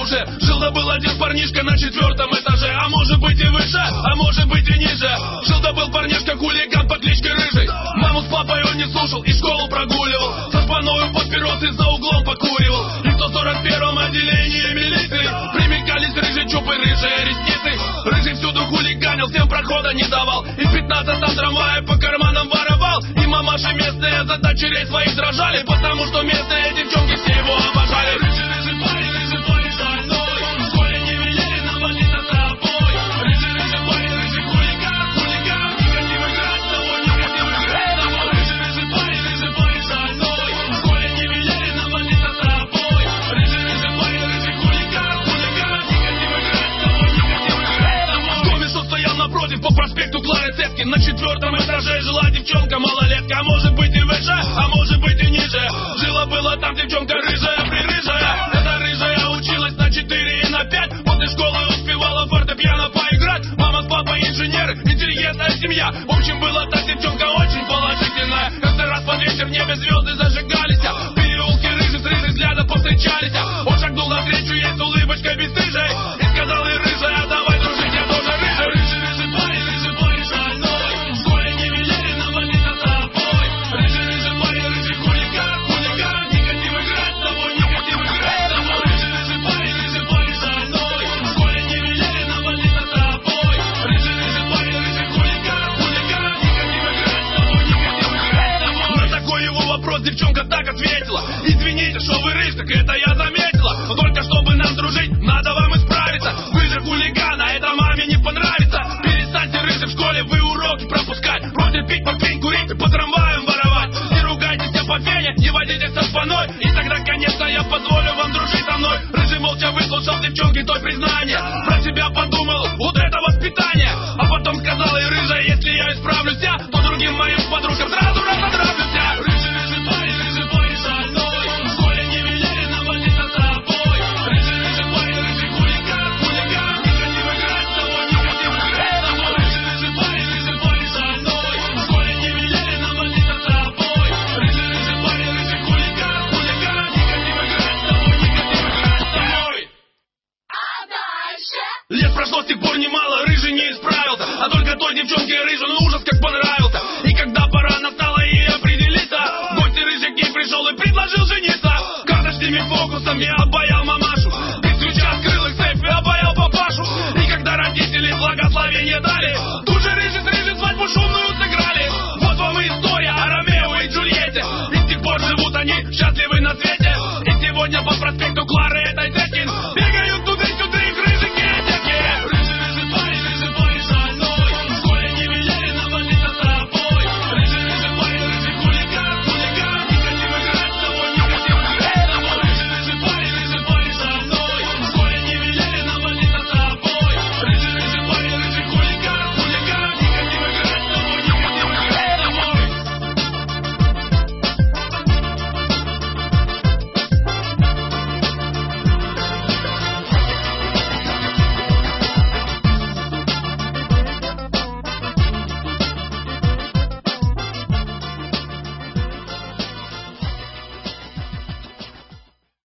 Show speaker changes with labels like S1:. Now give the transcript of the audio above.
S1: уже. Жил-да был один парнишка на 4-м этаже, а может быть и выше, а может быть и ниже. Жил-да был парнишка хулиган по кличке Рыжий. Маму с папой он не слушал и школу прогуливал. Со шпаною папиросы за углом покуривал. И в 141-м отделении милиции примелькались рыжие чупы, рыжие ресницы. Рыжий всюду хулиганил, всем прохода не давал. И в 15-м трамвае по карманам воровал. И мамаши местные за дочерей своих дрожали, потому что местные девчонки все его обожали. Рыжий, рыжий парень шальной, в школе не велели навалить над тобой. Рыжий, рыжий парень, рыжий хулиган, хулиган, негатив играть с тобой, негатив играть с тобой. Рыжий, рыжий парень шальной, в школе не велели навалить над тобой. Рыжий, рыжий парень, рыжий хулиган, хулиган, негатив играть с тобой, негатив играть с тобой. В доме, что стоял напротив по проспекту Клары Цеткин, на 4-м этаже жила девчонка малолетка, а может быть и выше, а может быть и ниже. Жила-была там девчонка рыжая-прирыжая. Эта рыжая училась на 4 и на 5. После школы успевала фортепиано поиграть. Мама с папой инженеры, интеллигентная семья. В общем, была та девчонка очень положительная. Как-то раз под вечер в небе звезды зажигались. В переулке рыжий с рыжих взглядов повстречались. Он шагнул навстречу ей с улыбочкой бесстыжей и сказал ей: рыжая, давай дружить, я тоже рыжий. Рыжий, рыжий парень шальной, в школе не велели навалить над тобой. Рыжий, рыжий парень, рыжий хулиган, хулиган, негатив играть с тобой, негатив играть с тобой. Рыжий, рыжий парень шальной, в школе не велели навалить над тобой. Рыжий, рыжий парень, рыжий хулиган, хулиган, негатив играть с тобой, негатив играть с тобой. На такой его вопрос девчонка так ответила: извините, что вы рыж, так это я заметила. Но только чтобы нам дружить, надо вам исправиться. Вы же хулиган, а это маме не понравится. Перестаньте, рыжий, в школе вы уроки пропускать. Бросьте пить, попить, курить и по трамваям воровать. Не ругайтесь все по пене, не водитесь со шпаной. И тогда, конечно, я позволю вам дружить со мной. Рыжий молча выслушал девчонки той признание. Про себя подумал: вот это воспитание. А потом сказал ей: рыжая, если я исправлюсь, то другим моим подружкам сразу разодравлюсь. Рыжий парень шальной, в школе не велели навалить над тобой. Рыжий, рыжий парень, рыжий хулиган, хулиган, негатив играть с тобой, негатив играть с тобой. Рыжий парень шальной, в школе не велели навалить над тобой. Рыжий, рыжий парень, рыжий хулиган, хулиган, негатив играть с тобой, негатив играть с тобой.
S2: А дальше?
S1: Лет прошло с тех пор немало, рыжий не исправился, а только той девчонке рыжий, ну ужас как понравился. И когда пора настала ей определиться, гости рыжий к ней пришел и предложил жениться. Карточными фокусами обаял мамашу, без ключа открыл их сейф и обаял папашу. И когда родители благословение дали, тут же рыжий свадьбу шумную